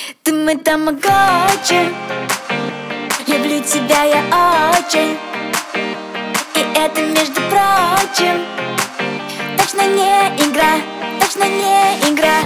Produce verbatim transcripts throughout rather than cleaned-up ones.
Ты мой тамагочи, люблю тебя я очень. И это, между прочим, точно не игра, точно не игра.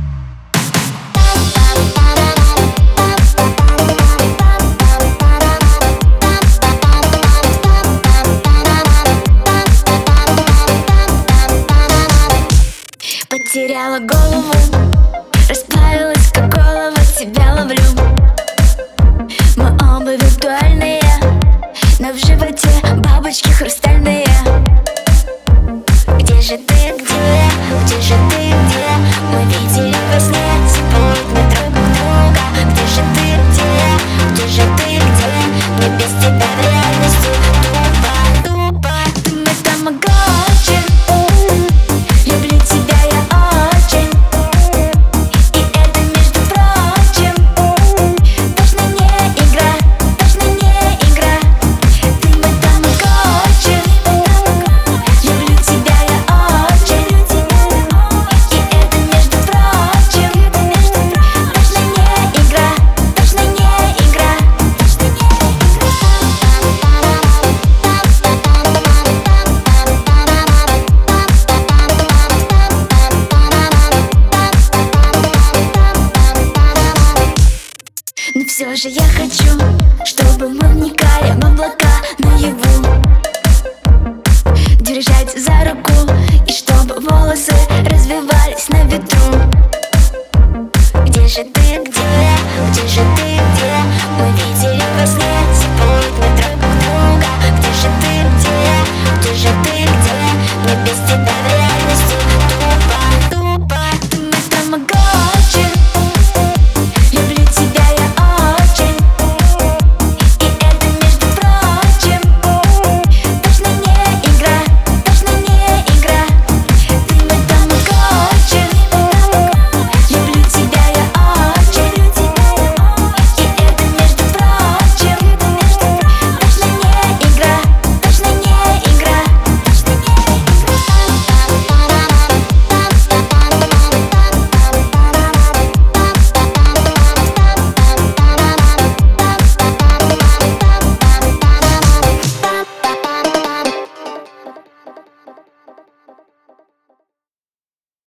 Потеряла голову, расплавилась как голова, тебя ловлю. Мы оба виртуальные, но в животе бабочки хрустальные. Где же ты, где, где же ты, где? Мы видели во сне символами друг друга. Где же ты, где, где же ты, где? Мне без тебя в реальности тупо, тупо. Ты мой тамагочи, люблю тебя я очень. И это, между прочим, точно не игра, точно не игра. Ты мой тамагочи, люблю тебя я очень. И это, между прочим, точно не игра, точно не игра. Но все же я хочу, чтобы мы вникали в облака наяву, держать за руку, и чтобы волосы развивались на ветру. Где же ты, где, где же ты?